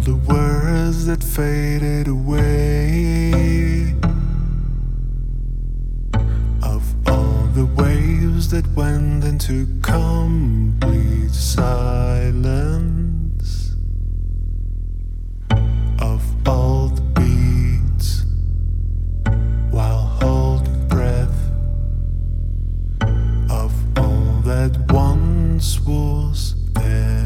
the words that faded away, of all the waves that went into complete silence, of all the beats while holding breath, of all that once was there.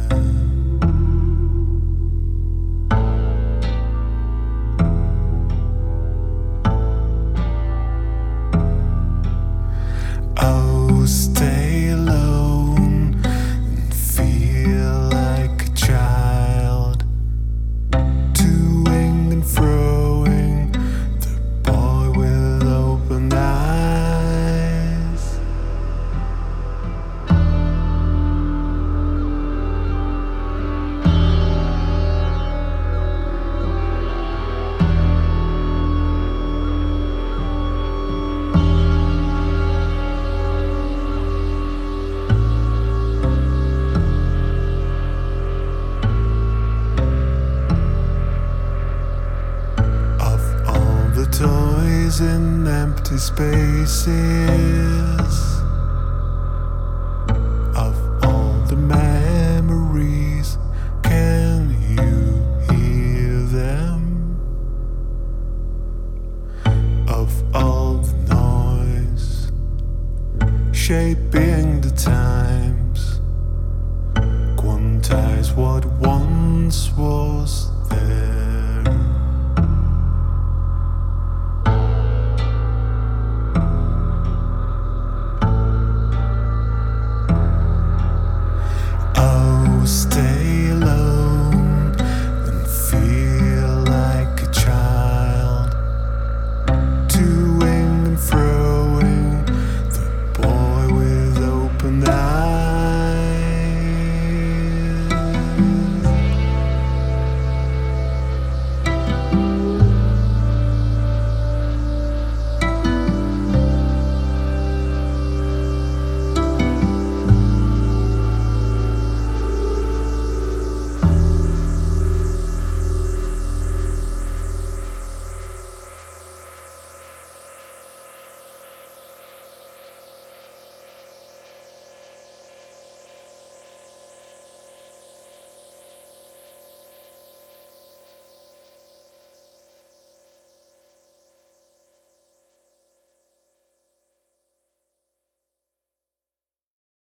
Oh, stay alone and feel like a child, toing and froing, the boy with open eyes. Toys in empty spaces, of all the memories, can you hear them? Of all the noise shaping